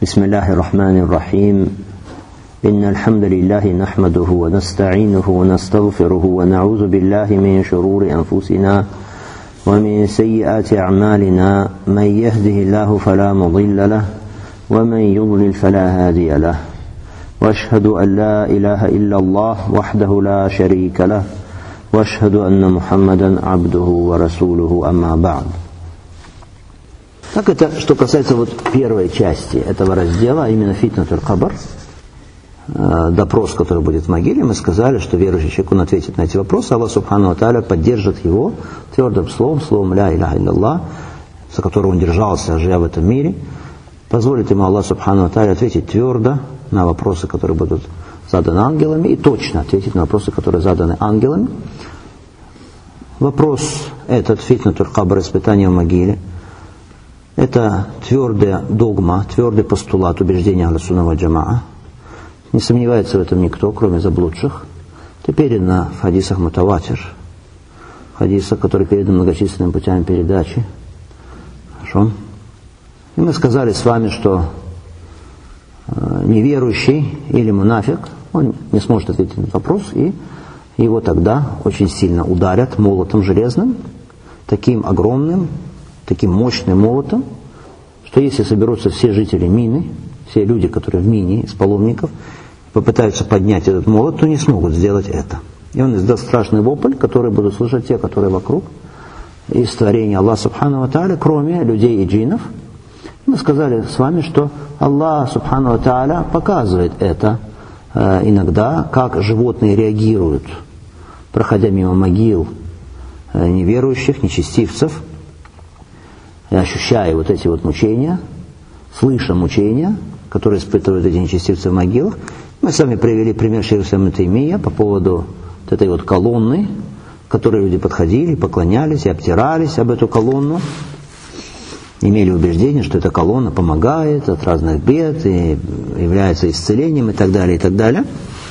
بسم الله الرحمن الرحيم إن الحمد لله نحمده ونستعينه ونستغفره ونعوذ بالله من شرور أنفسنا ومن سيئات أعمالنا من يهده الله فلا مضل له ومن يضلل فلا هادي له وأشهد أن لا إله إلا الله وحده لا شريك له وأشهد أن محمدا عبده ورسوله أما بعد. Так это, что касается вот первой части этого раздела, именно фитнатуль кабр, допрос, который будет в могиле, мы сказали, что верующий человек, он ответит на эти вопросы, Аллах Субхану ва Тааля поддержит его твердым словом ля иляха илляллах, за которого он держался, живя в этом мире, позволит ему Аллах Субхану ва Тааля ответить твердо на вопросы, которые будут заданы ангелами, и точно ответить на вопросы, которые заданы ангелами. Вопрос этот, фитнатуль кабр, испытание в могиле, это твердая догма, твердый постулат убеждения Ахлю-Сунна валь Джамаа. Не сомневается в этом никто, кроме заблудших. Это передано в хадисах мутаватир, хадисах, которые переданы многочисленными путями передачи. Хорошо. И мы сказали с вами, что неверующий или мунафик, он не сможет ответить на этот вопрос, и его тогда очень сильно ударят молотом железным, таким огромным, таким мощным молотом, что если соберутся все жители Мины, все люди, которые в Мине, из паломников, попытаются поднять этот молот, то не смогут сделать это. И он издаст страшный вопль, который будут слышать те, которые вокруг, из творения Аллаха Субхану ва Тааля, кроме людей и джиннов. Мы сказали с вами, что Аллах Субхану ва Тааля показывает это иногда, как животные реагируют, проходя мимо могил неверующих, нечестивцев, и ощущая вот эти вот мучения, слыша мучения, которые испытывают эти нечестивцы в могилах. Мы с вами привели пример шейха ибн Таймия по поводу вот этой вот колонны, к которой люди подходили, поклонялись и обтирались об эту колонну, имели убеждение, что эта колонна помогает от разных бед и является исцелением и так далее, и так далее.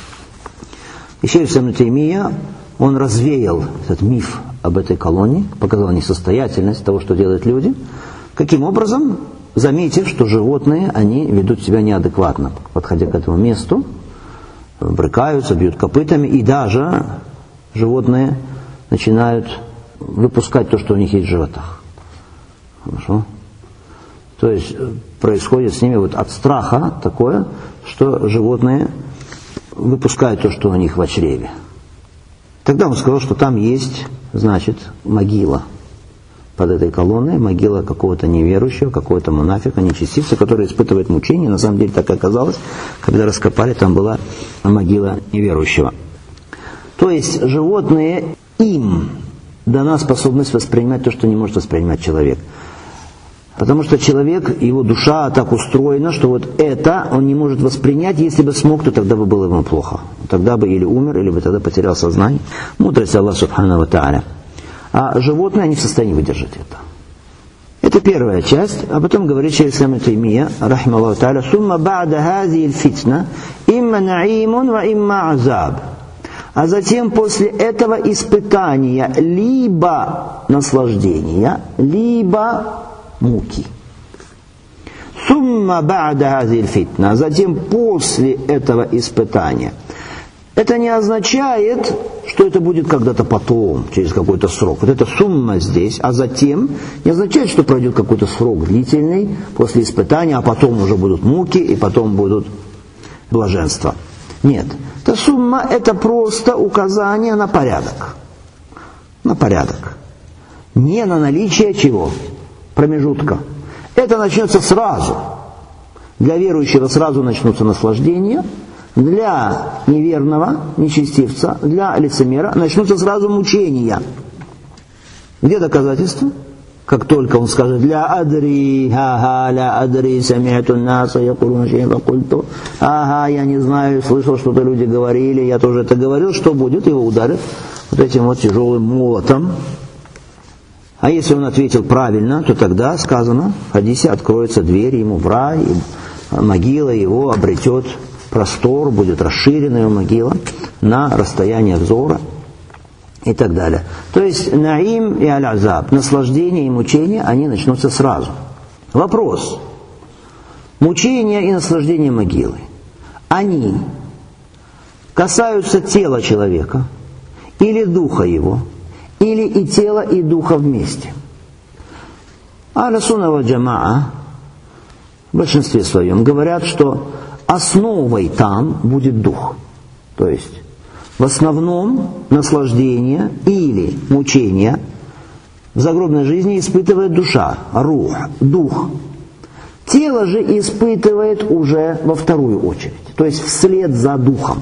И шейх ибн Таймия, он развеял этот миф об этой колонне, показал несостоятельность того, что делают люди. Каким образом? Заметив, что животные, они ведут себя неадекватно, подходя к этому месту, брыкаются, бьют копытами, и даже животные начинают выпускать то, что у них есть в животах. Хорошо? То есть происходит с ними вот от страха такое, что животные выпускают то, что у них в чреве. Тогда он сказал, что там есть, значит, могила под этой колонной, могила какого-то неверующего, какого-то мунафика, нечестивца, который испытывает мучения. На самом деле так и оказалось, когда раскопали, там была могила неверующего. То есть животные, им дана способность воспринимать то, что не может воспринимать человек. Потому что человек, его душа так устроена, что вот это он не может воспринять. Если бы смог, то тогда бы было ему плохо. Тогда бы или умер, или бы тогда потерял сознание. Мудрость Аллаха Субхану ва Тааля. А животные, они в состоянии выдержать это. Это первая часть. А потом говорит шейх ибн Таймия, рахимахуллаху тааля, «Сумма ба'да хази аль-фитна, имма на'имун ва имма азаб». А затем после этого испытания либо наслаждения, либо муки. Сумма ба'да хази аль-фитна. А затем после этого испытания. Это не означает, что это будет когда-то потом, через какой-то срок. Вот это сумма здесь, а затем не означает, что пройдет какой-то срок длительный после испытания, а потом уже будут муки и потом будут блаженства. Нет. Это сумма, это просто указание на порядок. На порядок. Не на наличие чего? Промежутка. Это начнется сразу. Для верующего сразу начнутся наслаждения. Для неверного, нечестивца, для лицемера начнутся сразу мучения. Где доказательства? Как только он скажет «Ля адри, ха-ха, ля адри, сами'ту наса, якулуна шей'ан факульту». Ага, я не знаю, слышал, что-то люди говорили, я тоже это говорил. Что будет? Его ударят вот этим вот тяжелым молотом. А если он ответил правильно, то тогда, сказано, в хадисе, откроется дверь ему в рай, и могила его обретет простор, будет расширена его могила на расстояние взора и так далее. То есть наим и аль-азаб, наслаждение и мучение, они начнутся сразу. Вопрос. мучения и наслаждения могилы, они касаются тела человека или духа его, или и тела, и духа вместе. Ахлю сунна валь джамаа в большинстве своем говорят, что основой там будет дух. То есть в основном наслаждение или мучение в загробной жизни испытывает душа, рух, дух. Тело же испытывает уже во вторую очередь, то есть вслед за духом.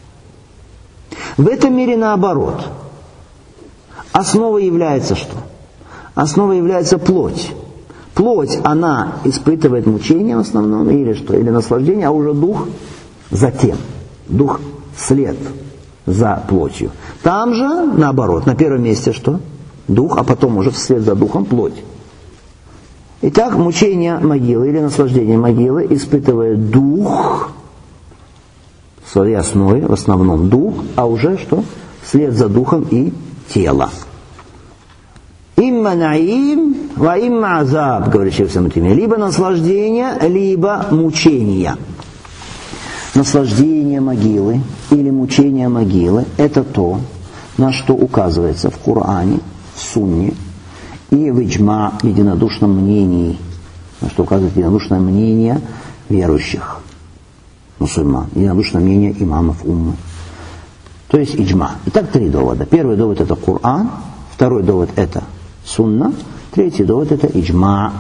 В этом мире наоборот. Основой является что? Основой является плоть. Плоть, она испытывает мучение в основном, или что? Или наслаждение, а уже дух затем. Дух вслед за плотью. Там же, наоборот, на первом месте что? Дух, а потом уже вслед за духом плоть. Итак, мучение могилы или наслаждение могилы испытывает дух, в своей основе, в основном дух, а уже что? Вслед за духом и тело. Имма наим, ва имма азаб, говорит шейх ибн Таймия. Либо наслаждение, либо мучение. Наслаждение могилы или мучение могилы – это то, на что указывается в Коране, в Сунне и в иджма, единодушном мнении, на что указывает единодушное мнение верующих мусульман, единодушное мнение имамов уммы. То есть иджма. Итак, три довода. Первый довод – это Коран, второй довод – это Сунна, третий довод – это иджма.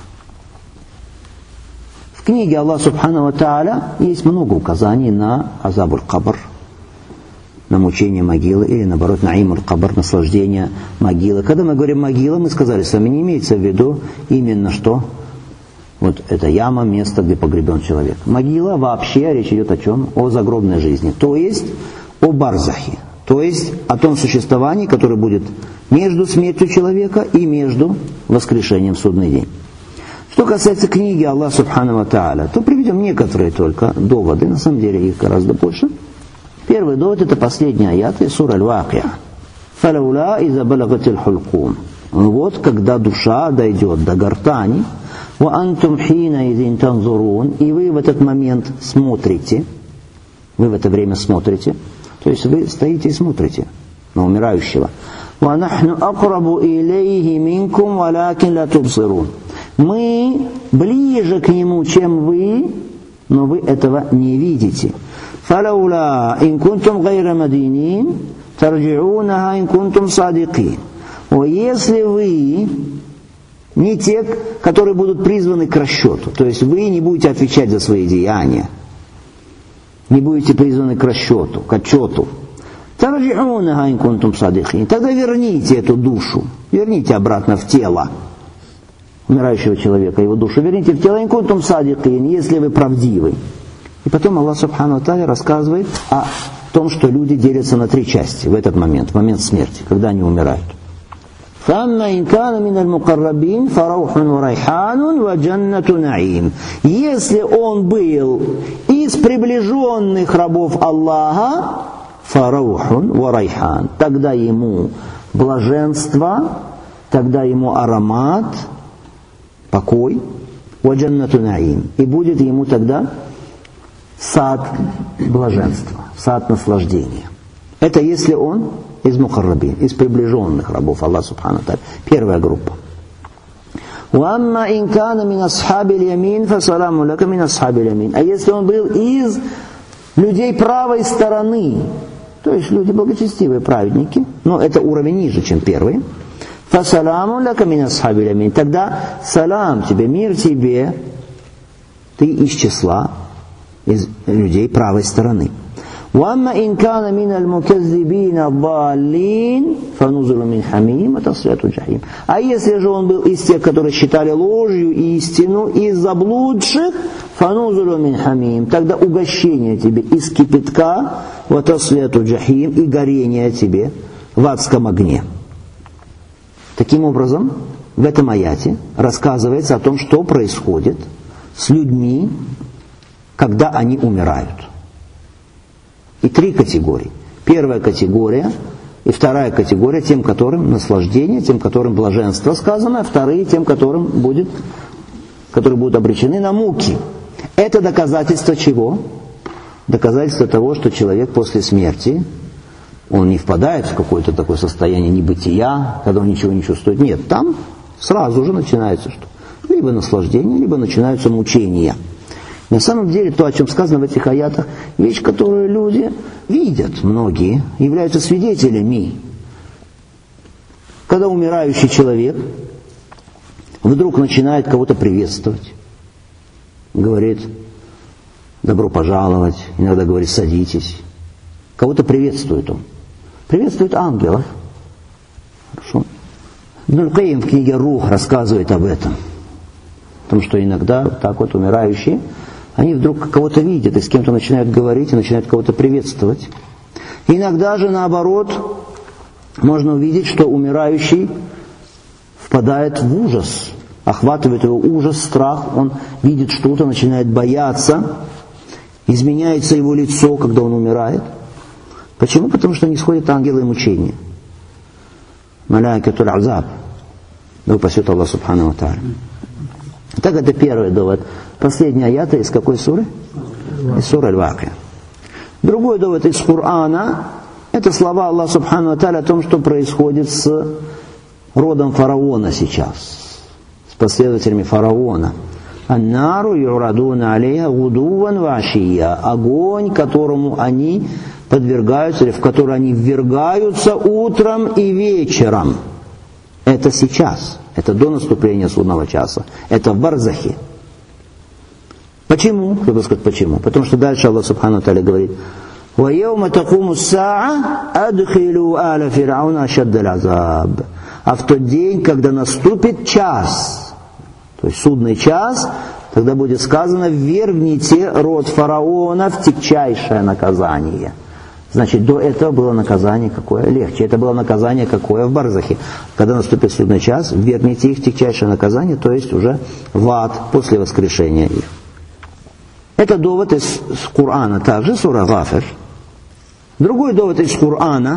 В книге Аллах Субхану ва Тааля есть много указаний на азабуль кабр, на мучение могилы, или наоборот, на имуль кабр, наслаждение могилы. Когда мы говорим могила, мы сказали, с вами не имеется в виду именно что? Вот это яма, место, где погребен человек. Могила вообще, речь идет о чем? О загробной жизни. То есть о барзахе. То есть о том существовании, которое будет между смертью человека и между воскрешением в судный день. Что касается книги Аллах Субхану ва Тааля, то приведем некоторые только доводы, на самом деле их гораздо больше. Первый довод – это последний аят из сура Аль-Вакиа. «Фалаула иза балагатил хулкум». Вот когда душа дойдет до гортани, «Ва антум хина изин танзурун», и вы в этот момент смотрите, вы в это время смотрите, то есть вы стоите и смотрите на умирающего. «Ва нахну акрабу илейхи минкум, валякин ла тубсирун». Мы ближе к нему, чем вы, но вы этого не видите. فَلَوْلَا إِن كُنْتُمْ غَيْرَ مَدِينِينَ تَرْجِعُونَهَا إِن كُنْتُمْ صَادِقِينَ. Если вы не те, которые будут призваны к расчету, то есть вы не будете отвечать за свои деяния, не будете призваны к расчету, к отчету, تَرْجِعُونَهَا إِن كُنْتُمْ صَادِقِينَ. Тогда верните эту душу, верните обратно в тело умирающего человека, его душу верните в тело, «Ин кунтум садикин», если вы правдивы. И потом Аллах Субхану ва Тааля рассказывает о том, что люди делятся на три части в этот момент, в момент смерти, когда они умирают. فَأَمَّا إِنْ كَانَ مِنَ الْمُقَرَّبِينَ فَرَوْحٌ وَرَيْحَانٌ وَجَنَّةُ نَعِيمٍ. Если он был из приближенных рабов Аллаха, فَرَوْحٌ وَرَيْحَانٌ, тогда ему блаженство, тогда ему аромат, покой, وَجَنَّةُ نَعِيمٍ, и будет ему тогда сад блаженства, сад наслаждения. Это если он из мухаррабин, из приближенных рабов Аллаха Субхану ва Тааля. Первая группа. وَأَمَّا إِنْ كَانَ مِنْ أَصْحَابِ الْيَمِينِ فَسَلَامٌ لَكَ مِنْ أَصْحَابِ الْيَمِينِ. А если он был из людей правой стороны, то есть люди благочестивые, праведники, но это уровень ниже, чем первый, فَسَلَامٌ لَكَ مِنْ أَصْحَابِ الْيَمِينِ. Тогда салам тебе, мир тебе, ты из числа, из людей правой стороны. وَأَمَّا إِنْ كَانَ مِنَ الْمُكَذِّبِينَ الضَّالِّينَ فَنُزُلٌ مِنْ حَمِيمٍ وَتَصْلِيَةُ الْجَحِيمِ. А если же он был из тех, которые считали ложью истину, из заблудших, فَنُزُلٌ مِنْ حَمِيمٍ, тогда угощение тебе из кипятка, وَتَصْلِيَةُ الْجَحِيمِ, и горение тебе в адском огне. Таким образом, в этом аяте рассказывается о том, что происходит с людьми, когда они умирают. И три категории. Первая категория и вторая категория тем, которым наслаждение, тем, которым блаженство сказано, а вторые тем, которые будут обречены на муки. Это доказательство чего? Доказательство того, что человек после смерти, он не впадает в какое-то такое состояние небытия, когда он ничего не чувствует. Нет, там сразу же начинается что? Либо наслаждение, либо начинаются мучения. На самом деле, то, о чем сказано в этих аятах, вещь, которую люди видят, многие, являются свидетелями. Когда умирающий человек вдруг начинает кого-то приветствовать, говорит: добро пожаловать, иногда говорит: садитесь. Кого-то приветствует он. Приветствует ангелов. Хорошо. Ибн аль-Кайим в книге «Рух» рассказывает об этом. О том, что иногда так вот умирающие, они вдруг кого-то видят и с кем-то начинают говорить, и начинают кого-то приветствовать. И иногда же наоборот, можно увидеть, что умирающий впадает в ужас, охватывает его ужас, страх, он видит что-то, начинает бояться, изменяется его лицо, когда он умирает. Почему? Потому что не сходят ангелы мучения. Маляикатуль азаб. Да упасет Аллах субхану ва тааля. Так, это первый довод. Последняя аята из какой суры? Из суры Аль-Вакия. Другой довод из Корана. Это слова Аллаха субхану ва тааля о том, что происходит с родом фараона сейчас, с последователями фараона. «Аннару юрадуна алейха гудуван ва ашия». Огонь, которому они подвергаются, или в который они ввергаются утром и вечером. Это сейчас. Это до наступления судного часа. Это в барзахе. Почему? Кто-то скажет, почему? Потому что дальше Аллах субхану ва тааля говорит: وَيَوْمَ تَقُومُ السَّاعَةُ أَدْخِلُوا آلَ فِرْعَوْنَ أَشَدَّ الْعَذَابِ. А в тот день, когда наступит час, то есть судный час, тогда будет сказано: ввергните род фараона в тягчайшее наказание. Значит, до этого было наказание какое? Легче. Это было наказание какое? В барзахе. Когда наступит судный час, ввергните их в тягчайшее наказание, то есть уже в ад после воскрешения их. Это довод из Корана, также сура Гафир. Другой довод из Корана.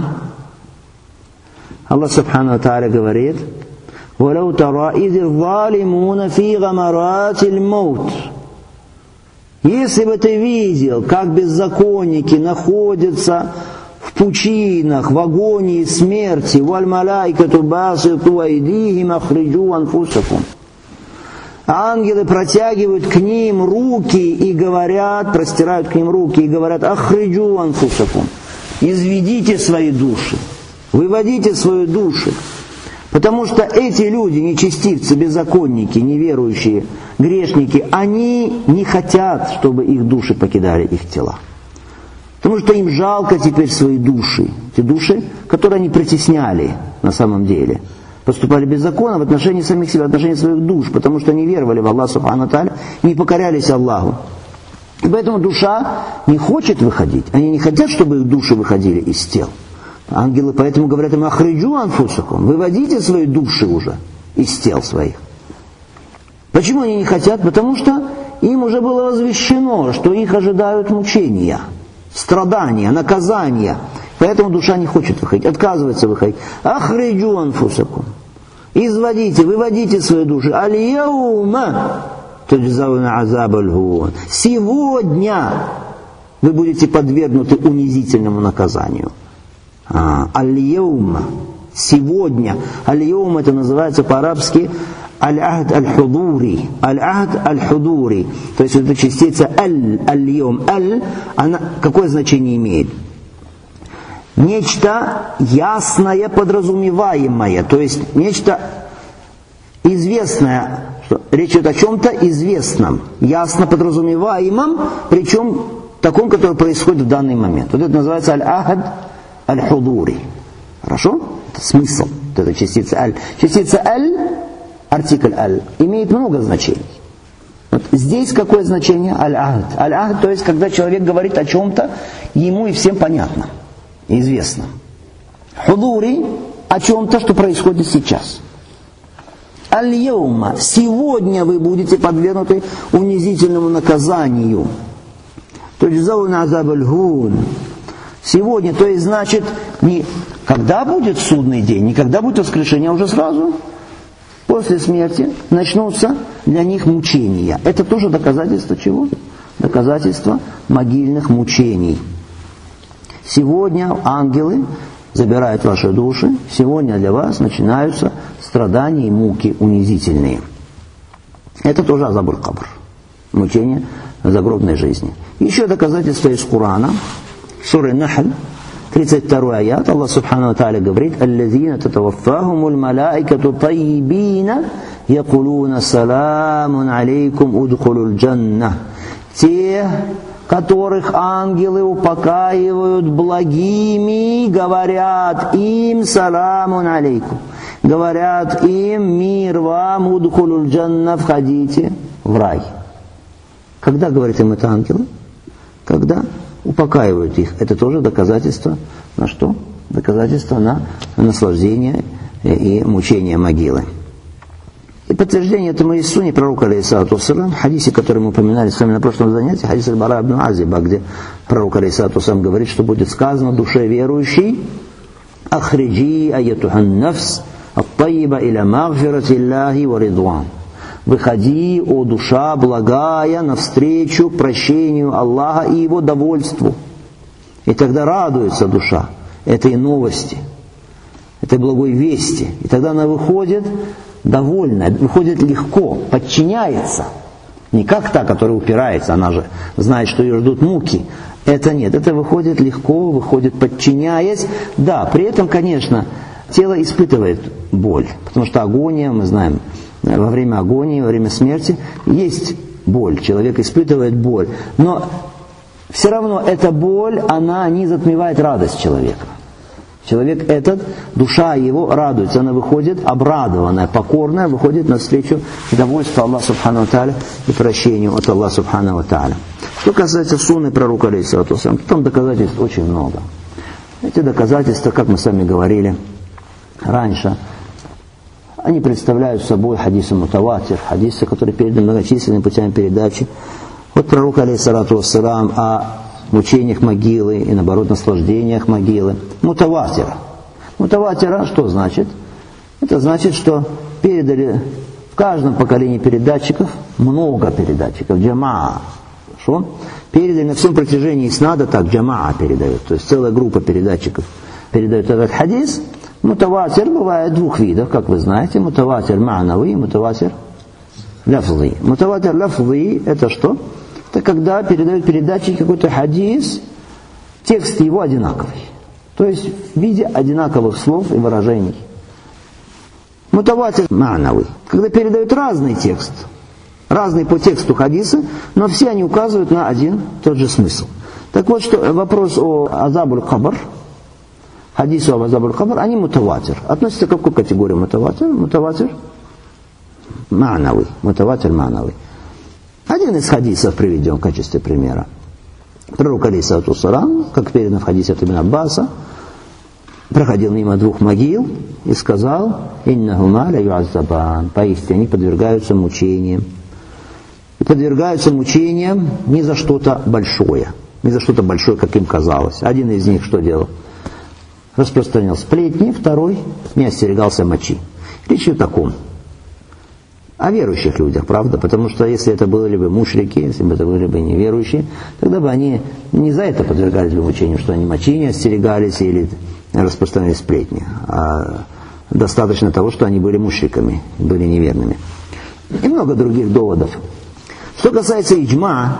Аллах субхану ва тааля говорит: وَلَوْ تَرَى إِذِ الظَّالِمُونَ فِي غَمَرَاتِ الْمَوْتِ. Если бы ты видел, как беззаконники находятся в пучинах, в агонии смерти, وَالْمَلَائِكَةُ بَاسِطُوا أَيْدِيهِمْ أَخْرِجُوا أَنفُسَكُمْ. Ангелы протягивают к ним руки и говорят, простирают к ним руки и говорят: «Ахриджу анфусакум». Изведите свои души, выводите свои души. Потому что эти люди, нечестивцы, беззаконники, неверующие, грешники, они не хотят, чтобы их души покидали их тела. Потому что им жалко теперь свои души. Те души, которые они притесняли на самом деле. Поступали беззаконно в отношении самих себя, в отношении своих душ, потому что они веровали в Аллаха субхану ва тааля и не покорялись Аллаху. И поэтому душа не хочет выходить. Они не хотят, чтобы их души выходили из тел. Ангелы поэтому говорят им: «Ахриджу анфусакум», выводите свои души уже из тел своих. Почему они не хотят? Потому что им уже было возвещено, что их ожидают мучения, страдания, наказания. Поэтому душа не хочет выходить, отказывается выходить. «Ахриджу анфусакум». Изводите, выводите свои души. «Аль-яума туджзауна азабаль гун». Сегодня вы будете подвергнуты унизительному наказанию. Аль-яума. Сегодня. Аль-яум — это называется по-арабски аль-ахд аль-худури. Аль-ахд аль-худури. То есть это частица аль-яум. Аль, она какое значение имеет? Нечто ясное, подразумеваемое, то есть нечто известное. Речь идет о чем-то известном, ясно подразумеваемом, причем таком, который происходит в данный момент. Вот это называется аль-ахад аль-худури. Хорошо? Это смысл. Вот эта частица аль. Частица аль, артикль аль, имеет много значений. Вот здесь какое значение? Аль-ахад. Аль-ахад, то есть когда человек говорит о чем-то, ему и всем понятно, известно. Худури — о чем-то, что происходит сейчас. Аль-яума — сегодня вы будете подвергнуты унизительному наказанию. Туджзауна азабаль гун. Сегодня, то есть значит, не когда будет судный день, не когда будет воскрешение, а уже сразу. после смерти начнутся для них мучения. Это тоже доказательство чего? Доказательство могильных мучений. Сегодня ангелы забирают ваши души, сегодня для вас начинаются страдания и муки унизительные. Это тоже азабуль кабр, мучение загробной жизни. Еще доказательство из Корана, сура Нахль, 32 аят, Аллах Субхану ва Тааля говорит: «Аллазина татаваффахумуль малаикату тайбина, якулуна саламун алейкум удхулуль джанна». Те, которых ангелы упокаивают благими, говорят им саламун алейкум. Говорят им: мир вам, удхулуль джанна, входите в рай. Когда говорят им это ангелы? Когда упокаивают их. Это тоже доказательство на что? Доказательство на наслаждение и мучение могилы. И подтверждение этому из сунни пророка алейхиссалату вассалям, хадисе, который мы упоминали с вами на прошлом занятии, хадис аль-Бара ибн Азиба, где пророк алейхиссалату вассалям говорит, что будет сказано душе верующей: «Ахриджи айятухан нафс ат-тайиба иля магфирати Аллахи ва ридван». Выходи, о душа благая, навстречу прощению Аллаха и Его довольству. И тогда радуется душа этой новости, этой благой вести. И тогда она выходит довольная, выходит легко, подчиняется. Не как та, которая упирается, она же знает, что ее ждут муки. Это нет, это выходит легко, выходит подчиняясь. Да, при этом, конечно, тело испытывает боль, потому что агония, мы знаем, во время агонии, во время смерти есть боль, человек испытывает боль. Но все равно эта боль, она не затмевает радость человека. Человек этот, душа его радуется, она выходит обрадованная, покорная, выходит навстречу довольству Аллаха Субхану ва Тааля и прощению от Аллаха Субхану ва Тааля. Что касается сунны пророка алейхиссалату вассалям, там доказательств очень много. Эти доказательства, как мы с вами говорили раньше, они представляют собой хадисы мутаватир, хадисы, которые переданы многочисленными путями передачи от пророка алейхиссалату вассалям о мучениях могилы и, наоборот, наслаждениях могилы. Мутаватира. Мутаватира что значит? Это значит, что передали в каждом поколении передатчиков много передатчиков, джамаа. Хорошо? Передали на всем протяжении иснада, так джамаа передают, то есть целая группа передатчиков передают этот хадис. Мутаватир бывает двух видов, как вы знаете. Мутаватир ма'нави, мутаватир лафзи. Мутаватир лафзи это что? Это когда передают передатчик какой-то хадис, текст его одинаковый. То есть в виде одинаковых слов и выражений. Мутаватир ма'нави. Когда передают разный текст, разный по тексту хадисы, но все они указывают на один тот же смысл. Так вот, что вопрос о азабуль кабр, хадису об азабуль кабр, они мутаватир. Относятся к какой категории мутаватир? Мутаватир ма'нави. Мутаватир ма'нави. Один из хадисов приведен в качестве примера. Пророк алейхиссалату вассалям, как передано в хадисе от Ибн Аббаса, проходил мимо двух могил и сказал: «Иннахума ла ю'аззабан». Поистине они подвергаются мучениям. И подвергаются мучениям не за что-то большое. Не за что-то большое, как им казалось. Один из них что делал? Распространял сплетни, второй не остерегался мочи. Речь идет о ком? О верующих людях, правда? Потому что если это были бы мушрики, если бы это были бы неверующие, тогда бы они не за это подвергались бы мучению, что они мочи не остерегались или распространяли сплетни. А достаточно того, что они были мушриками, были неверными. И много других доводов. Что касается иджма,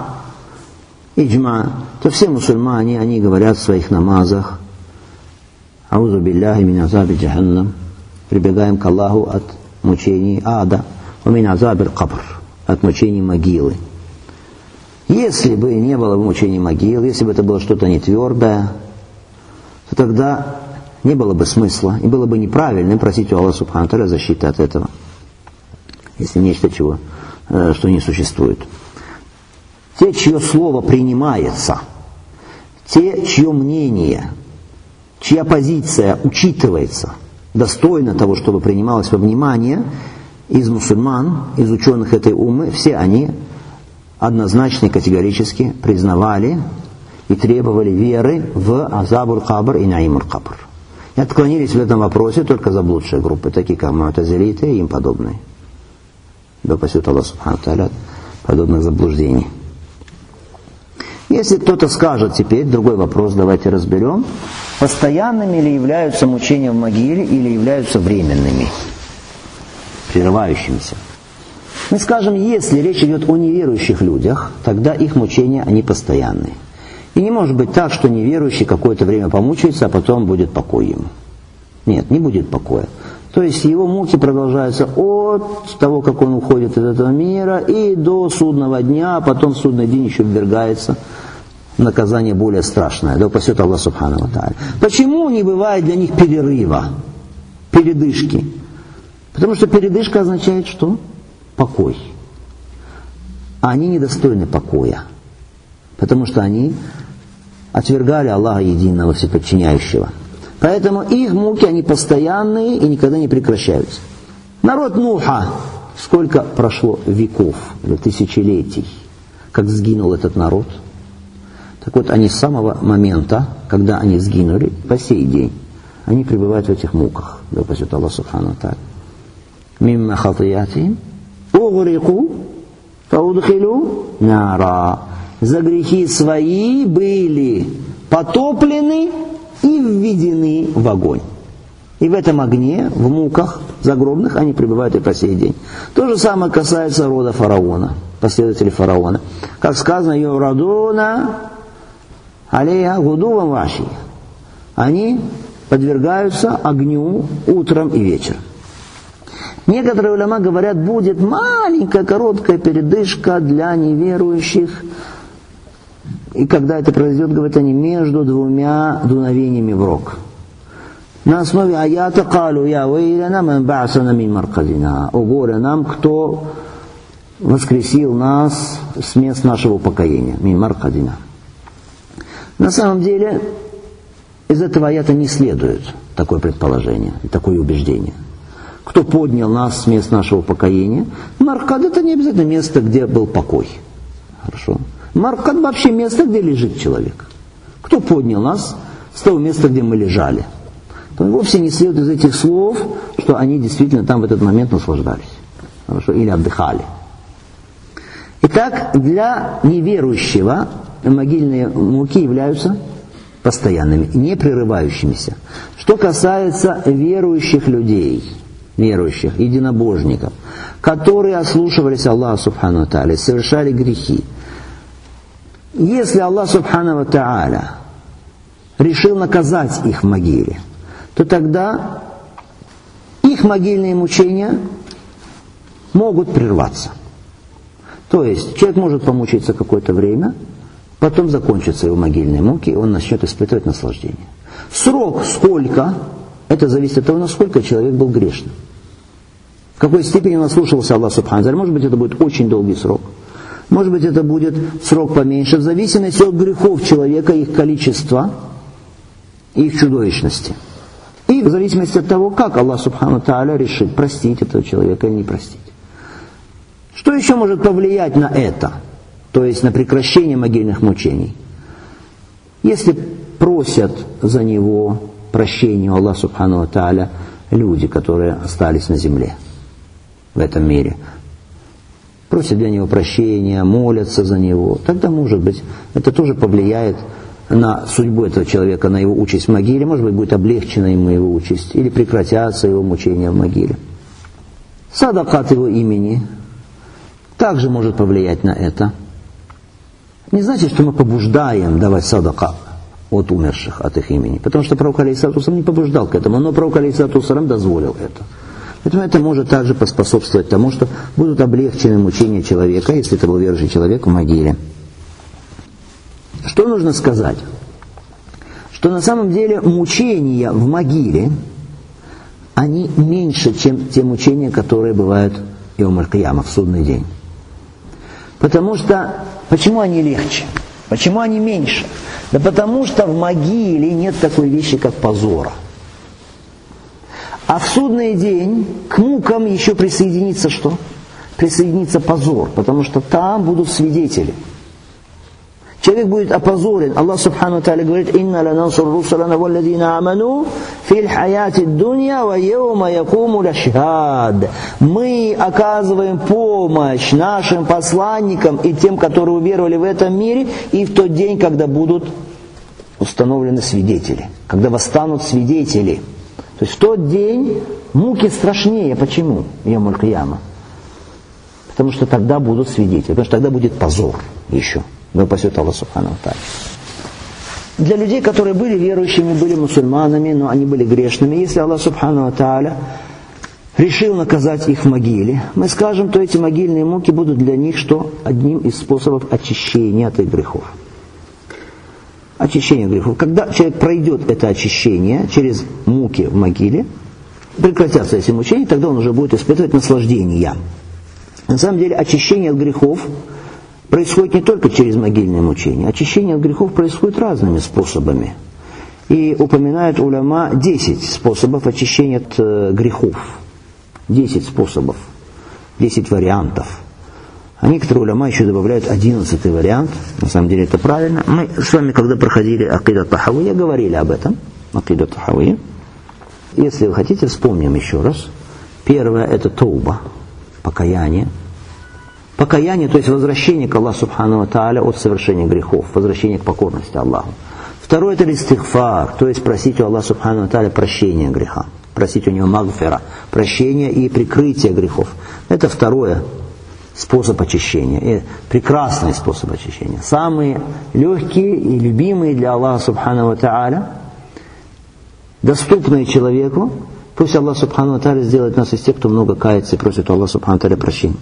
то все мусульмане, они говорят в своих намазах: «Аузу билляхи мин азаби джаханнам», прибегаем к Аллаху от мучений ада, «Умин азабир кабр», от мучений могилы. Если бы не было мучений могил, если бы это было что-то не твердое, то тогда не было бы смысла, и было бы неправильно просить у Аллаха Субхану ва Тааля защиты от этого, если нечто, что не существует. Те, чье слово принимается, те, чье мнение, чья позиция учитывается, достойна того, чтобы принималось во внимание, из мусульман, из ученых этой уммы, все они однозначно и категорически признавали и требовали веры в азабуль кабр и наимуль кабр. И отклонились в этом вопросе только заблудшие группы, такие как му'тазилиты и им подобные. Да упаси Аллах субхану тааля подобных заблуждений. Если кто-то скажет теперь, другой вопрос давайте разберем, постоянными ли являются мучения в могиле или являются временными, прерывающимися. Мы скажем, если речь идет о неверующих людях, тогда их мучения, они постоянные. И не может быть так, что неверующий какое-то время помучается, а потом будет покой ему. Нет, не будет покоя. То есть его муки продолжаются от того, как он уходит из этого мира, и до судного дня, а потом в судный день еще ввергается в наказание более страшное. Да упасет Аллах субхану ва тааля. Почему не бывает для них перерыва, передышки? Потому что передышка означает что? Покой. А они недостойны покоя. Потому что они отвергали Аллаха единого, всеподчиняющего. Поэтому их муки, они постоянные и никогда не прекращаются. Народ Нуха, сколько прошло веков или тысячелетий, как сгинул этот народ. Так вот, они с самого момента, когда они сгинули, по сей день, они пребывают в этих муках. Да упасет Аллах субхану ва тааля. Мимма хатиятихим угрику фаудхилу нара. За грехи свои были потоплены и введены в огонь. И в этом огне, в муках загробных, они пребывают и по сей день. То же самое касается рода фараона, последователей фараона. Как сказано, юрадуна алейха гудуван ваши. Они подвергаются огню утром и вечером. Некоторые уляма говорят, будет маленькая, короткая передышка для неверующих. И когда это произойдет, говорят они, между двумя дуновениями в рог. На основе аята «Калу я вейляна ман ба'сана мин маркадина». О горе нам, кто воскресил нас с мест нашего упокоения. Мин маркадина. На самом деле, из этого аята не следует такое предположение, такое убеждение. Кто поднял нас с мест нашего упокоения? Маркад — это не обязательно место, где был покой. Хорошо. Маркад — вообще место, где лежит человек. Кто поднял нас с того места, где мы лежали? То вовсе не следует из этих слов, что они действительно там в этот момент наслаждались. Хорошо. Или отдыхали. Итак, для неверующего могильные муки являются постоянными, не прерывающимися. Что касается верующих людей, верующих, единобожников, которые ослушивались Аллаха субхану ва тааля, совершали грехи. Если Аллах субхану ва тааля решил наказать их в могиле, то тогда их могильные мучения могут прерваться. То есть человек может помучиться какое-то время, потом закончатся его могильные муки, и он начнет испытывать наслаждение. Срок сколько? Это зависит от того, насколько человек был грешным. В какой степени он ослушался Аллаха субхану ва тааля. Может быть, это будет очень долгий срок. Может быть, это будет срок поменьше, в зависимости от грехов человека, их количества и их чудовищности. И в зависимости от того, как Аллах субхану ва тааля решит, простить этого человека или не простить. Что еще может повлиять на это? То есть на прекращение могильных мучений? Если просят за него прощения у Аллаха субхану ва тааля люди, которые остались на земле в этом мире, просят для него прощения, молятся за него, тогда, может быть, это тоже повлияет на судьбу этого человека, на его участь в могиле. Может быть, будет облегчена ему его участь, или прекратятся его мучения в могиле. Садакат его имени также может повлиять на это. Не значит, что мы побуждаем давать садака от умерших, от их имени, потому что пророк алейхиссалату вассалям не побуждал к этому, но пророк алейхиссалату вассалям дозволил это. Поэтому это может также поспособствовать тому, что будут облегчены мучения человека, если это был верующий человек, в могиле. Что нужно сказать? Что на самом деле мучения в могиле, они меньше, чем те мучения, которые бывают йом аль-кияма, в судный день. Потому что, почему они легче? Почему они меньше? Да потому что в могиле нет такой вещи, как позора. А в судный день к мукам еще присоединится что? Присоединится позор, потому что там будут свидетели. человек будет опозорен. Аллах Субхану Тааля говорит: «Инна ланансур русалана валладина аману фил хаяти дунья ва яума якуму лашхад». Мы оказываем помощь нашим посланникам и тем, которые уверовали в этом мире, и в тот день, когда будут установлены свидетели, когда восстанут свидетели. То есть в тот день муки страшнее. Почему? Йомуль Кияма. Потому что тогда будут свидетели, потому что тогда будет позор еще. Да упасет Аллах Субхану ва Тааля. Для людей, которые были верующими, были мусульманами, но они были грешными, если Аллах Субхану ва Тааля решил наказать их в могиле, мы скажем, то эти могильные муки будут для них что? Одним из способов очищения от их грехов. Очищение грехов. Когда человек пройдет это очищение через муки в могиле, прекратятся эти мучения, тогда он уже будет испытывать наслаждение. На самом деле очищение от грехов происходит не только через могильные мучения. Очищение от грехов происходит разными способами. И упоминают уляма 10 способов очищения от грехов. 10 способов, 10 вариантов. А некоторые уляма еще добавляют 11-й вариант. На самом деле это правильно. Мы с вами, когда проходили Акида Тахавия, говорили об этом. Акида Тахавия. Если вы хотите, вспомним еще раз. Первое – это тауба, покаяние. Покаяние, то есть возвращение к Аллаху Субхану ва Тааля от совершения грехов, возвращение к покорности Аллаху. Второе – это истигфар, то есть просить у Аллаха Субхану ва Тааля прощения греха. Просить у него магфира, прощения и прикрытия грехов. Это второе способ очищения. И прекрасный способ очищения. Самые легкие и любимые для Аллаха Субхану ва Тааля, доступные человеку. Пусть Аллах Субхану ва Тааля сделает нас из тех, кто много кается и просит у Аллаха Субхану ва Тааля прощения.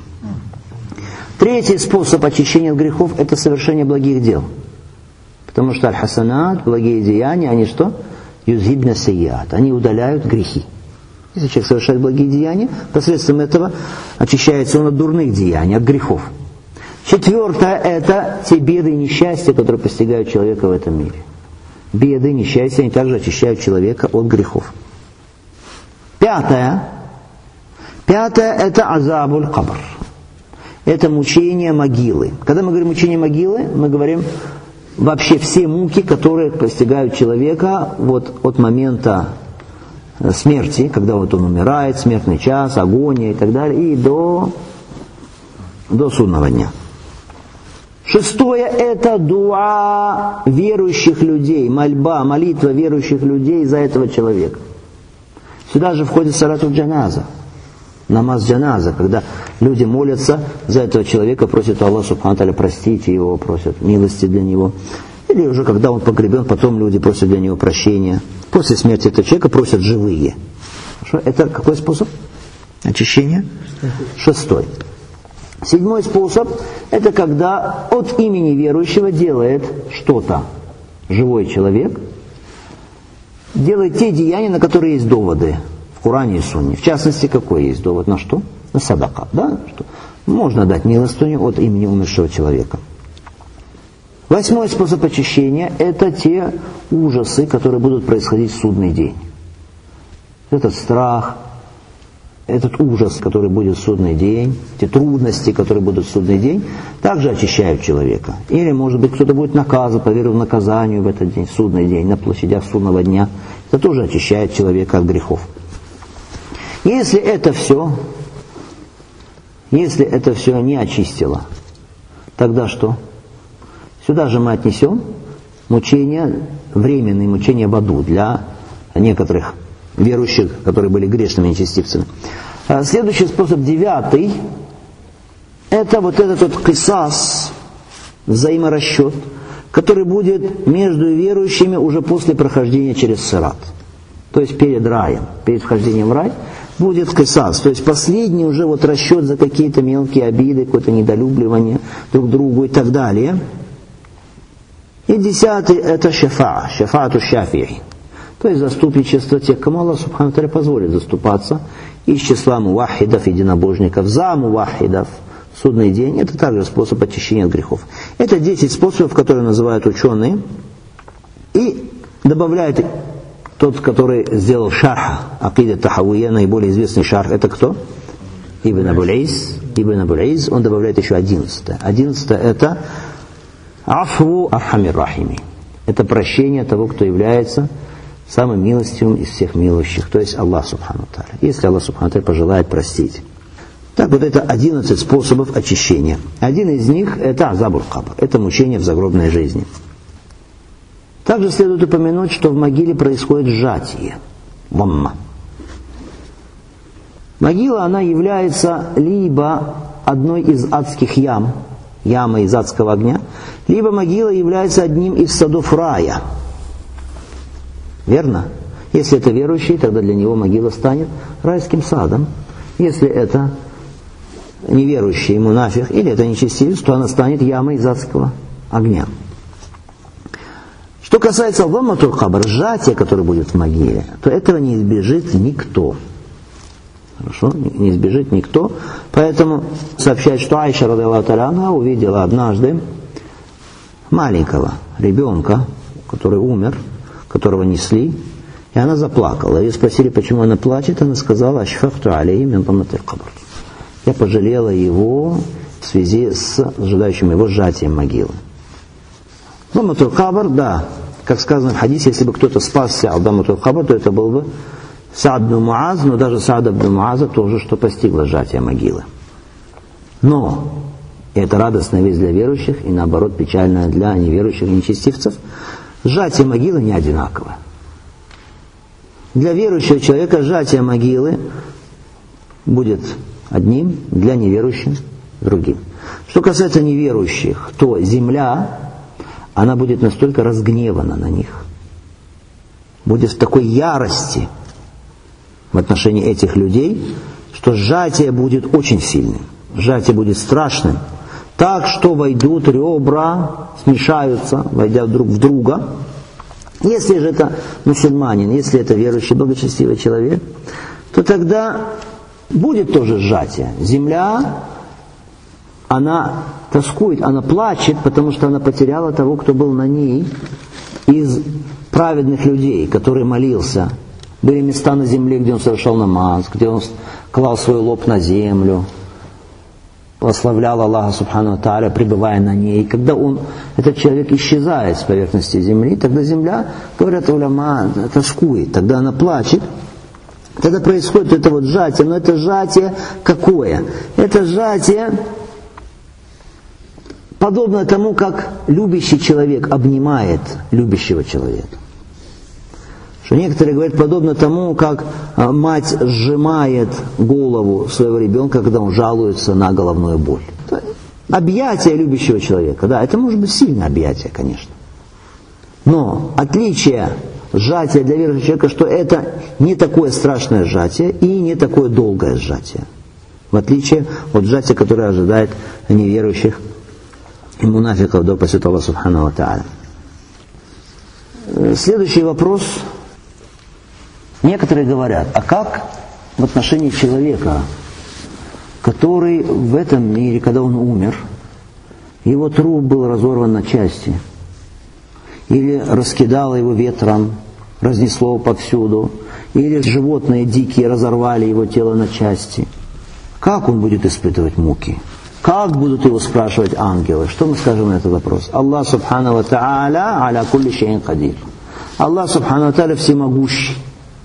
Третий способ очищения от грехов – это совершение благих дел. Потому что аль-хасанат, благие деяния, они что? Юзгибна сайят. Они удаляют грехи. Если человек совершает благие деяния, посредством этого очищается он от дурных деяний, от грехов. Четвертое – это те беды и несчастья, которые постигают человека в этом мире. Беды, несчастья, они также очищают человека от грехов. Пятое – это азабуль кабр. Это мучение могилы. Когда мы говорим мучение могилы, мы говорим вообще все муки, которые постигают человека вот от момента смерти, когда вот он умирает, смертный час, агония и так далее, и до судного дня. Шестое – это дуа верующих людей, мольба, молитва верующих людей за этого человека. Сюда же входит салату джаназа, намаз джаназа, когда люди молятся за этого человека, просят Аллаха Субхану Тааля простить его, просят милости для него. Или уже когда он погребен, потом люди просят для него прощения. После смерти этого человека просят живые. Хорошо? Это какой способ очищения? Шестой. Седьмой способ – это когда от имени верующего делает что-то живой человек, делает те деяния, на которые есть доводы в Коране и Сунне. В частности, какой есть довод? На что? На садака. Да? Что? Можно дать милостыню от имени умершего человека. Восьмой способ очищения – это те ужасы, которые будут происходить в судный день. Этот страх, этот ужас, который будет в судный день, те трудности, которые будут в судный день, также очищают человека. Или, может быть, кто-то будет наказан, поверив наказанию в этот день, в судный день, на площадях судного дня. Это тоже очищает человека от грехов. Если это все не очистило, тогда что? Сюда же мы отнесем мучения, временные мучения в аду для некоторых верующих, которые были грешными нечестивцами. Следующий способ, девятый, это вот этот вот кисас, взаиморасчет, который будет между верующими уже после прохождения через сират. То есть перед раем, перед вхождением в рай будет кисас. То есть последний уже вот расчет за какие-то мелкие обиды, какое-то недолюбливание друг к другу и так далее. И десятый – это шафаату шафии. То есть заступничество тех, кому Аллах Субхану Тааля позволит заступаться из числа мувахидов, единобожников, за мувахидов в судный день. Это также способ очищения от грехов. Это 10 способов, которые называют ученые. И добавляют тот, который сделал шарх Акида Тахавия, наиболее известный шарх, это кто? Ибн Абуль Из. Он добавляет еще 11. 11 это Афу архамир рахими. Это прощение того, кто является самым милостивым из всех милующих, то есть Аллах Субхану ва Тааля. Если Аллах Субхану ва Тааля пожелает простить. Так вот это 11 способов очищения. Один из них это азабуль кабр, это мучение в загробной жизни. Также следует упомянуть, что в могиле происходит сжатие. Вамма. Могила, она является либо одной из адских ям, яма из адского огня, либо могила является одним из садов рая. Верно? Если это верующий, тогда для него могила станет райским садом. Если это неверующий, мунафих, или это нечестивец, то она станет ямой из адского огня. Что касается вамматуль кабр, сжатия, которое будет в могиле, то этого не избежит никто. Хорошо? Не избежит никто. Поэтому сообщает, что Айша, радиаллаху та'аля анха, увидела однажды маленького ребенка, который умер, которого несли, и она заплакала. Ее спросили, почему она плачет, она сказала: «Ашфахту алейхи мин вамматиль кабр». Я пожалела его в связи с ожидающим его сжатием могилы. Вамматуль кабр, да, как сказано в хадисе, если бы кто-то спасся от вамматуль кабр, то это был бы Саад ибн Муаз, но даже Саад ибн Муаза тоже, что постигло сжатие могилы. Но это радостная весть для верующих и наоборот печальная для неверующих и нечестивцев. Сжатие могилы не одинаково. Для верующего человека сжатие могилы будет одним, для неверующих другим. Что касается неверующих, то земля, она будет настолько разгневана на них, будет в такой ярости в отношении этих людей, что сжатие будет очень сильным, сжатие будет страшным, так что войдут ребра, смешаются, войдя друг в друга. Если же это мусульманин, если это верующий, благочестивый человек, то тогда будет тоже сжатие. Земля, она тоскует, она плачет, потому что она потеряла того, кто был на ней из праведных людей, который молился. Были места на земле, где он совершал намаз, где он клал свой лоб на землю, прославлял Аллаха Субхану ва Тааля, пребывая на ней. Когда этот человек исчезает с поверхности земли, тогда земля, говорят уляма, тоскует, тогда она плачет. Тогда происходит это вот сжатие. Но это сжатие какое? Это сжатие подобно тому, как любящий человек обнимает любящего человека. Что некоторые говорят, подобно тому, как мать сжимает голову своего ребенка, когда он жалуется на головную боль. Объятие любящего человека, да, это может быть сильное объятие, конечно. Но отличие сжатия для верующего человека, что это не такое страшное сжатие и не такое долгое сжатие. В отличие от сжатия, которое ожидает неверующих и мунафиков до посвятой Аллаха Субхану ва Тааля. Следующий вопрос. Некоторые говорят, а как в отношении человека, который в этом мире, когда он умер, его труп был разорван на части, или раскидало его ветром, разнесло повсюду, или животные дикие разорвали его тело на части. Как он будет испытывать муки? Как будут его спрашивать ангелы? Что мы скажем на этот вопрос? Аллах Субхану ва Тааля аля кулли шейин кадир. Аллах Субхану ва Тааля всемогущий.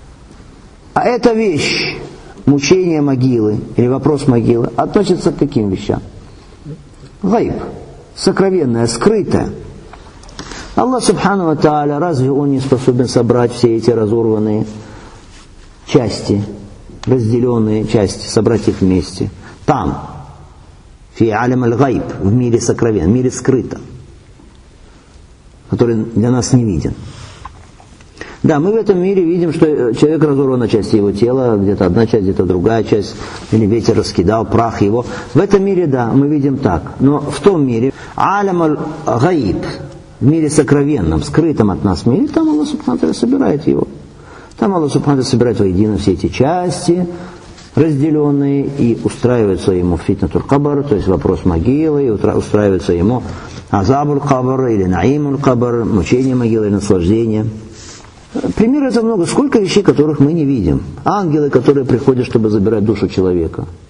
А эта вещь, мучение могилы или вопрос могилы, относится к каким вещам? Гайб, сокровенное, скрытое. Аллах Субхану ва Тааля, разве Он не способен собрать все эти разорванные части, разделенные части, собрать их вместе? Там, фи алям аль-гайб, в мире сокровенном, в мире скрыто, который для нас не виден. Да, мы в этом мире видим, что человек разорван на части его тела, где-то одна часть, где-то другая часть, или ветер раскидал, прах его. В этом мире, да, мы видим так. Но в том мире, алям аль-гайб, в мире сокровенном, скрытом от нас мире, там Аллах Субхану ва Тааля собирает его. Там Аллах Субхану ва Тааля собирает воедино все эти части, разделенные, и устраивается ему фитнатуль кабр, то есть вопрос могилы, и устраивается ему азабуль кабр, или наимуль кабр, мучение могилы, или наслаждение. Примеров это много. Сколько вещей, которых мы не видим. Ангелы, которые приходят, чтобы забирать душу человека.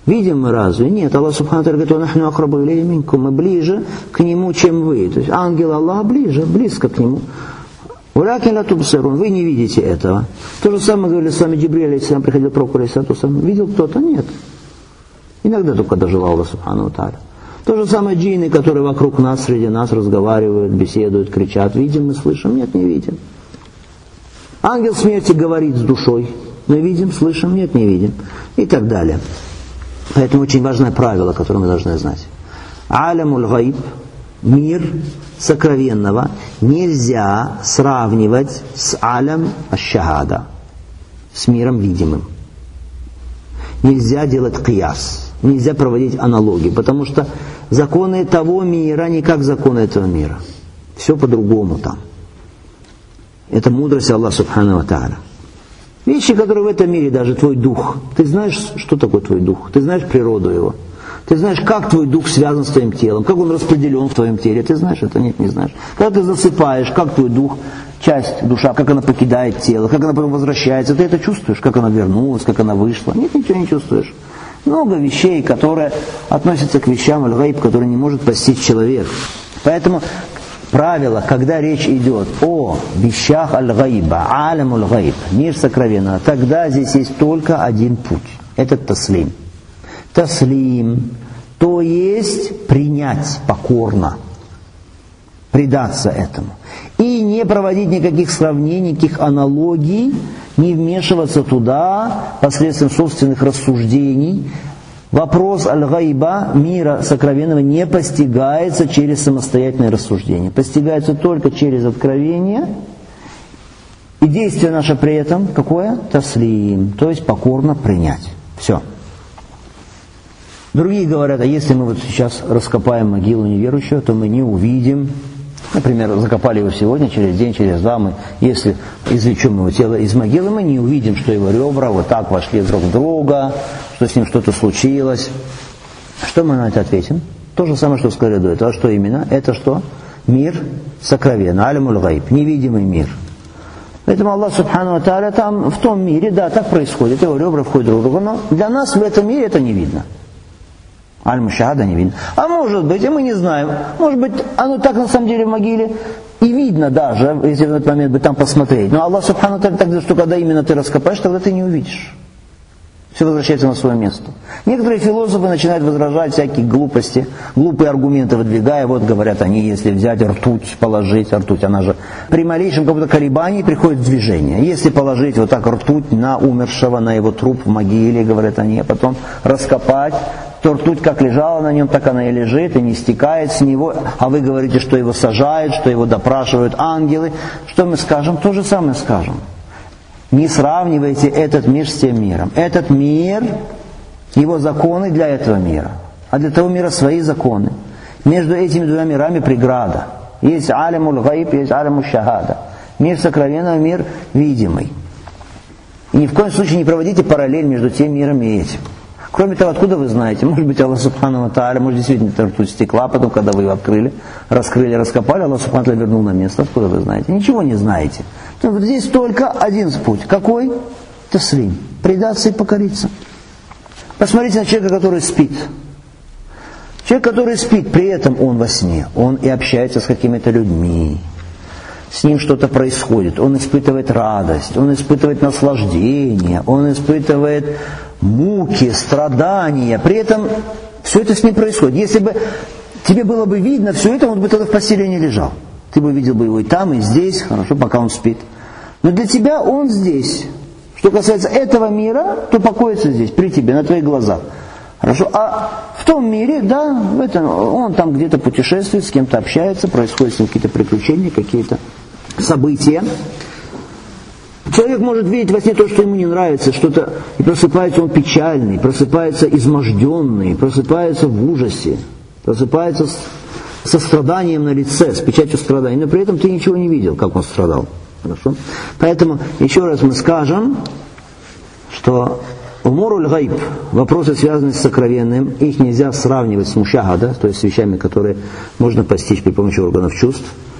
Видим мы разве? Нет. Аллах Субхану ва Тааля говорит: «Нахну акрабу илейхи минкум», мы ближе к нему, чем вы. То есть ангел Аллаха ближе, близко к нему. «Валякин ла тубсирун», вы не видите этого. То же самое говорили с вами Джибриль алейхиссалям, приходил пророк алейхиссалям. Видел кто-то? Нет. Иногда только доживал Аллах Субхану ва Тааля. То же самое джинны, которые вокруг нас, среди нас разговаривают, беседуют, кричат. Видим мы, слышим? Нет, не видим. Ангел смерти говорит с душой. Мы видим, слышим? Нет, не видим. И так далее. Поэтому очень важное правило, которое мы должны знать. Алямуль гайб, мир сокровенного, нельзя сравнивать с алям аш-шахада, с миром видимым. Нельзя делать кияс, нельзя проводить аналогии, потому что законы того мира не как законы этого мира. Все по-другому там. Это мудрость Аллаха Субхану ва Тааля. Вещи, которые в этом мире, даже твой дух. Ты знаешь, что такое твой дух? Ты знаешь природу его. Ты знаешь, как твой дух связан с твоим телом, как он распределен в твоем теле. Ты знаешь это? Нет, не знаешь. Когда ты засыпаешь, как твой дух, часть, душа, как она покидает тело, как она потом возвращается. Ты это чувствуешь, как она вернулась, как она вышла. Нет, ничего не чувствуешь. Много вещей, которые относятся к вещам аль-гайб, которые не может постичь человек. Поэтому правило, когда речь идет о вещах аль-гайба, алямуль гайб, мир сокровенного, тогда здесь есть только один путь. Это таслим. Таслим, то есть принять покорно, предаться этому. И не проводить никаких сравнений, никаких аналогий, не вмешиваться туда посредством собственных рассуждений. Вопрос аль-гайба, мира сокровенного, не постигается через самостоятельное рассуждение. Постигается только через откровение. И действие наше при этом какое? Таслим, то есть покорно принять. Все. Другие говорят, а если мы вот сейчас раскопаем могилу неверующего, то мы не увидим, например, закопали его сегодня, через день, через два, мы, если извлечем его тело из могилы, мы не увидим, что его ребра вот так вошли друг в друга, что с ним что-то случилось. Что мы на это ответим? То же самое, что сказали до этого. А что именно? Это что? Мир сокровенный, алямуль гайб, невидимый мир. Поэтому Аллах Субхану ва Тааля там, в том мире, да, так происходит, его ребра входят друг в друга, но для нас в этом мире это не видно. Аль-Мушахада не видно. А может быть, и мы не знаем, может быть, оно так на самом деле в могиле и видно даже, если в этот момент бы там посмотреть. Но Аллах Субхану ва Тааля так говорит, что когда именно ты раскопаешь, тогда ты не увидишь. Все возвращается на свое место. Некоторые философы начинают возражать всякие глупости, глупые аргументы выдвигая. Вот говорят они, если взять ртуть, положить, ртуть, она же при малейшем каком-то колебании приходит в движение. Если положить вот так ртуть на умершего, на его труп в могиле, говорят они, а потом раскопать, то ртуть как лежала на нем, так она и лежит, и не стекает с него. А вы говорите, что его сажают, что его допрашивают ангелы. Что мы скажем? То же самое скажем. Не сравнивайте этот мир с тем миром. Этот мир, его законы для этого мира. А для того мира свои законы. Между этими двумя мирами преграда. Есть алямуль гайб, есть алямуль шахада. Мир сокровенный, мир видимый. И ни в коем случае не проводите параллель между тем миром и этим. Кроме того, откуда вы знаете? Может быть, Аллах Субхану ва Тааля, может, действительно это ртуть стекла, потом, когда вы ее открыли, раскрыли, раскопали, Аллах Субхану ва Тааля вернул на место. Откуда вы знаете? Ничего не знаете. Вот здесь только один путь. Какой? Таслим. Предаться и покориться. Посмотрите на человека, который спит. Человек, который спит, при этом он во сне. Он и общается с какими-то людьми. С ним что-то происходит. Он испытывает радость, он испытывает наслаждение, он испытывает муки, страдания. При этом все это с ним происходит. Если бы тебе было бы видно все это, он бы тогда в постели не лежал. Ты бы видел бы его и там, и здесь, хорошо, пока он спит. Но для тебя он здесь. Что касается этого мира, то покоится здесь, при тебе, на твоих глазах. Хорошо? А в том мире, да, он там где-то путешествует, с кем-то общается, происходят с ним какие-то приключения, какие-то события. Человек может видеть во сне то, что ему не нравится, что-то, и просыпается он печальный, просыпается изможденный, просыпается в ужасе, просыпается со страданием на лице, с печатью страданий, но при этом ты ничего не видел, как он страдал. Хорошо? Поэтому еще раз мы скажем, что умуруль гайб, вопросы, связанные с сокровенным, их нельзя сравнивать с мушахада, то есть с вещами, которые можно постичь при помощи органов чувств.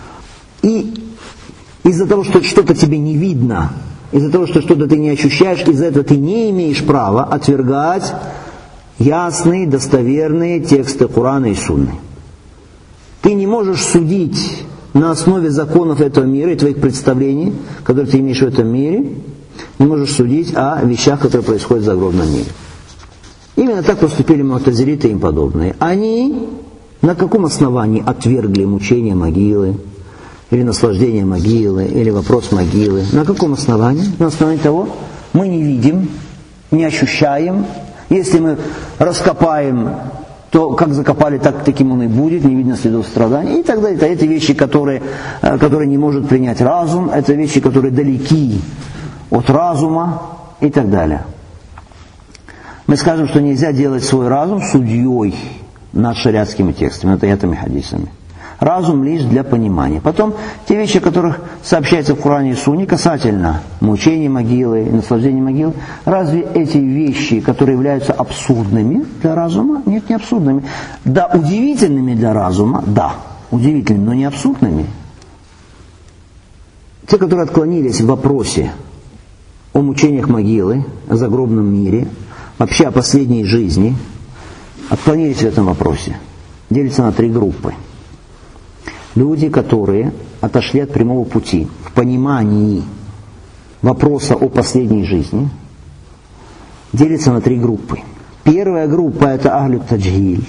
И из-за того, что что-то тебе не видно, из-за того, что что-то ты не ощущаешь, из-за этого ты не имеешь права отвергать ясные, достоверные тексты Корана и Сунны. Ты не можешь судить на основе законов этого мира и твоих представлений, которые ты имеешь в этом мире, не можешь судить о вещах, которые происходят в загробном мире. Именно так поступили му'тазилиты и им подобные. Они на каком основании отвергли мучение могилы, или наслаждение могилы, или вопрос могилы? На каком основании? На основании того, мы не видим, не ощущаем. Если мы раскопаем, то как закопали, таким он и будет, не видно следов страданий и так далее. Это вещи, которые не может принять разум, это вещи, которые далеки от разума и так далее. Мы скажем, что нельзя делать свой разум судьей над шариатскими текстами, над аятами и хадисами. Разум лишь для понимания. Потом, те вещи, о которых сообщается в Коране и Сунне, касательно мучения могилы и наслаждения могилы, разве эти вещи, которые являются абсурдными для разума? Нет, не абсурдными. Да, удивительными для разума, да, удивительными, но не абсурдными. Те, которые отклонились в вопросе о мучениях могилы, о загробном мире, вообще о последней жизни, отклонились в этом вопросе, делятся на 3 группы. Люди, которые отошли от прямого пути в понимании вопроса о последней жизни, делятся на 3 группы. Первая группа – это ахлю таджхиль.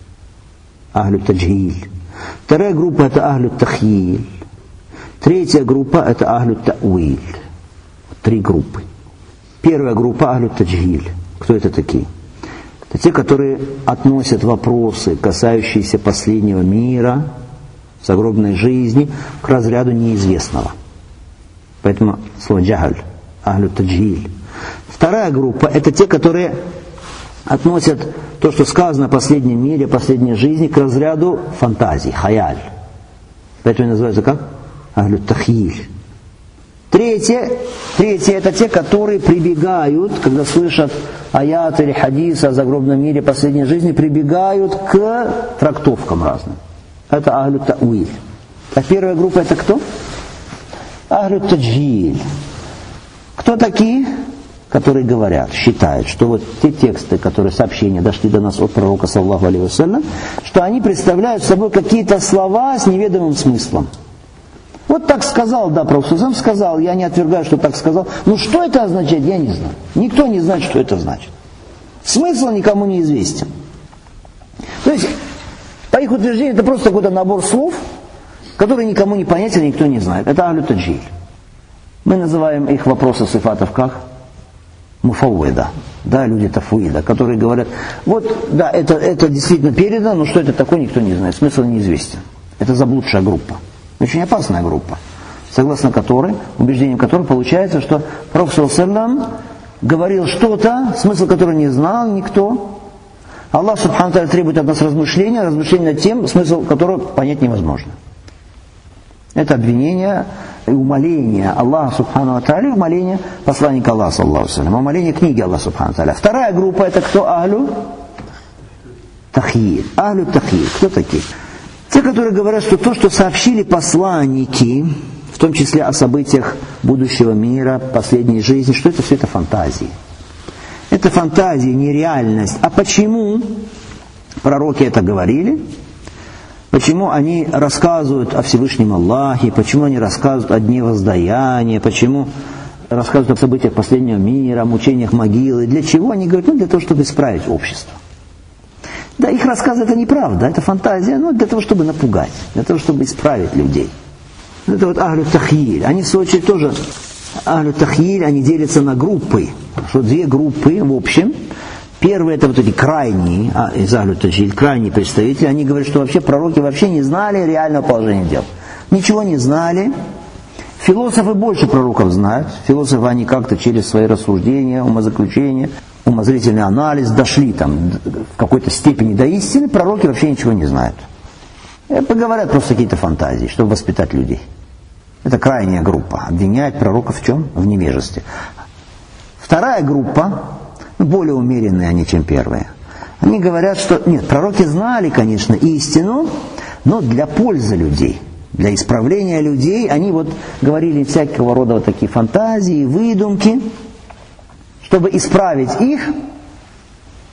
Вторая группа – это ахлю тахьиль. Третья группа – это ахлю та'уиль. 3 группы. Первая группа – ахлю таджхиль. Кто это такие? Это те, которые относят вопросы, касающиеся последнего мира, загробной жизни, к разряду неизвестного. Поэтому слово джахаль, ахлю таджхиль. Вторая группа – это те, которые относят то, что сказано о последнем мире, о последней жизни, к разряду фантазий, хаяль. Поэтому называется как? Ахлю тахьиль. Третье – это те, которые прибегают, когда слышат аят или хадис о загробном мире, последней жизни, прибегают к трактовкам разным. Это ахлю та'уиль. А первая группа это кто? Ахлю таджхиль. Кто такие? Которые говорят, считают, что вот те тексты, которые сообщения дошли до нас от пророка саллаллаху алейхи вассалям, что они представляют собой какие-то слова с неведомым смыслом. Вот так сказал, да, пророк сам сказал, я не отвергаю, что так сказал. Но что это означает, я не знаю. Никто не знает, что это значит. Смысл никому не известен. То есть, по их утверждению, это просто какой-то набор слов, который никому не понятен, никто не знает. Это ахлю таджхиль. Мы называем их вопросы сифатов как? Муфауида. Да, люди тафуида, которые говорят, вот, да, это действительно передано, но что это такое, никто не знает. Смысл неизвестен. Это заблудшая группа. Очень опасная группа, согласно которой, убеждением которой получается, что пророк саллаллаху алейхи вассалям говорил что-то, смысл которого не знал никто. Аллах субхану ва тааля требует от нас размышления над тем, смысл которого понять невозможно. Это обвинение и умоление Аллаха субхану ва тааля, и умоление посланника Аллаха саллаллаху алейхи вассалям, умоление книги Аллаха субхану ва тааля. Вторая группа это кто? Ахлю тахьиль. Ахлю тахьиль. Кто такие? Те, которые говорят, что то, что сообщили посланники, в том числе о событиях будущего мира, последней жизни, что это все это фантазии. Это фантазии, нереальность. А почему пророки это говорили? Почему они рассказывают о Всевышнем Аллахе? Почему они рассказывают о дне воздаяния? Почему рассказывают о событиях последнего мира, о мучениях могилы? Для чего они говорят? Для того, чтобы исправить общество. Да, их рассказы это неправда, это фантазия, но для того, чтобы напугать, для того, чтобы исправить людей. Это вот ахлю тахьиль. Они, в свою очередь, тоже ахлю тахьиль, они делятся на группы. Что 2 группы, в общем. Первые это вот эти крайние, из ахлю тахьиль, крайние представители, они говорят, что вообще пророки вообще не знали реального положения дел. Ничего не знали. Философы больше пророков знают. Философы, они как-то через свои рассуждения, умозаключения, умозрительный анализ дошли там в какой-то степени до истины, пророки вообще ничего не знают. Поговорят просто какие-то фантазии, чтобы воспитать людей. Это крайняя группа. Обвиняет пророков в чем? В невежестве. Вторая группа, более умеренные они, чем первые. Они говорят, что нет, пророки знали, конечно, истину, но для пользы людей, для исправления людей, они вот говорили всякого рода вот такие фантазии, выдумки, чтобы исправить их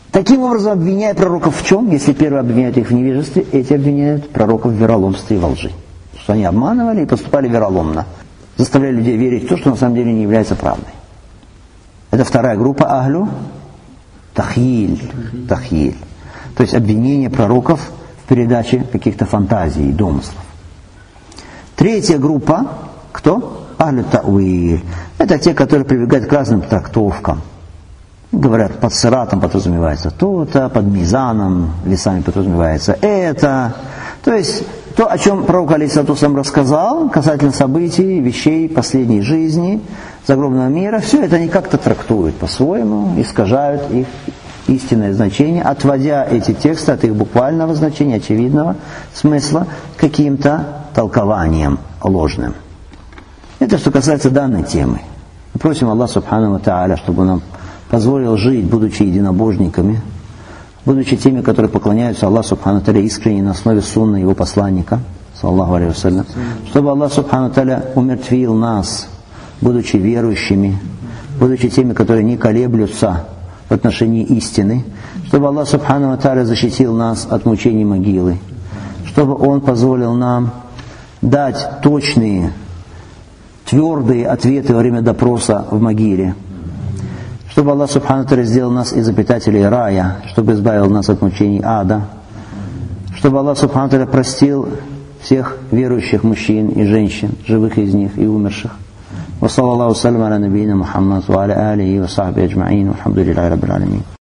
Таким образом, обвиняя пророков в чем? Если первые обвиняют их в невежестве, эти обвиняют пророков в вероломстве и во лжи. Что они обманывали и поступали вероломно, заставляя людей верить в то, что на самом деле не является правдой. Это вторая группа ахлю тахиль. То есть обвинение пророков в передаче каких-то фантазий, домыслов. Третья группа, кто? Ахлю та'виль. Это те, которые прибегают к разным трактовкам. Говорят, под сиратом подразумевается то-то, под мизаном, весами подразумевается это. То есть, то, о чем пророк алейхиссалату вассалям рассказал, касательно событий, вещей последней жизни, загробного мира, все это они как-то трактуют по-своему, искажают их истинное значение, отводя эти тексты от их буквального значения, очевидного смысла, каким-то толкованием ложным. Это что касается данной темы. Мы просим Аллаха субхану ва тааля, чтобы нам позволил жить, будучи единобожниками, будучи теми, которые поклоняются Аллаху субхану тааля искренне на основе сунны его посланника, саллаллаху алейхи вассалям, чтобы Аллах субхану тааля умертвил нас, будучи верующими, будучи теми, которые не колеблются в отношении истины, чтобы Аллах субхану тааля защитил нас от мучений могилы, чтобы Он позволил нам дать точные, твердые ответы во время допроса в могиле, чтобы Аллах субхану тааля сделал нас из обитателей рая, чтобы избавил нас от мучений ада, чтобы Аллах субхану тааля простил всех верующих мужчин и женщин, живых из них и умерших. Ва саллаллаху салям аля набийна Мухаммад ва аля алихи ва сахбихи аджмаин, вальхамдулиллахи раббил аламин.